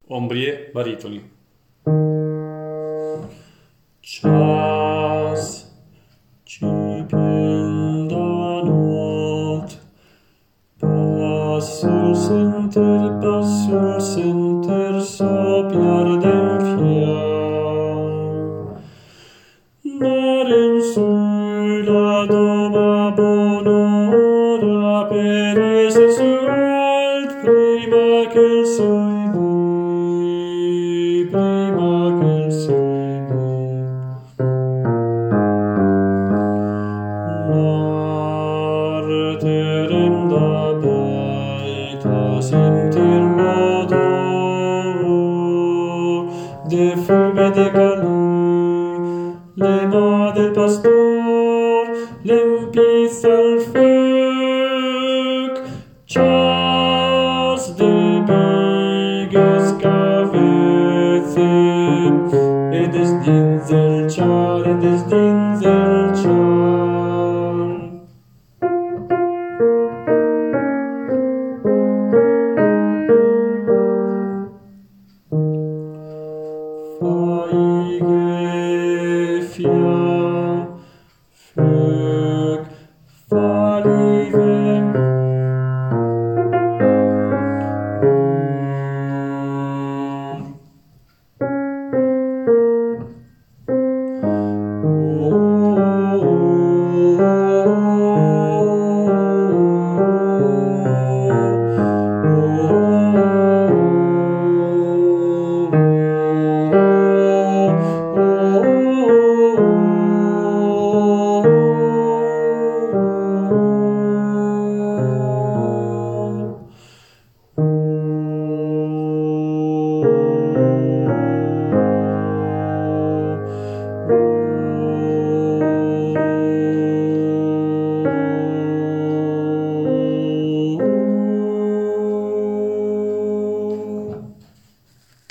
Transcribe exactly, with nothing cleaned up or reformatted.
Ombrie baritoni. Ceas cipienda not, passul senter, passul senter, sopiar dem fiam. Narem sula doma bonora, peresse sualt prima che il soide, prima che il soide. Narterem da baitas inter modo, de fume de calui, lema del pastor, lempis al foc, chas de bigas cavece, et des dinzel